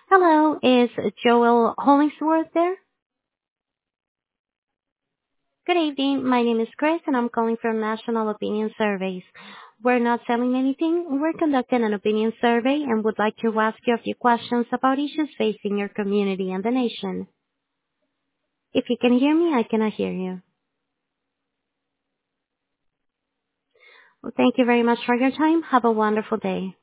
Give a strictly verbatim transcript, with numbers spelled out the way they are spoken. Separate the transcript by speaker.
Speaker 1: Hello, is Joel Hollingsworth there? Good evening. My name is Chris, and I'm calling from National Opinion Surveys. We're not selling anything. We're conducting an opinion survey and would like to ask you a few questions about issues facing your community and the nation. If you can hear me, I cannot hear you. Well, thank you very much for your time. Have a wonderful day.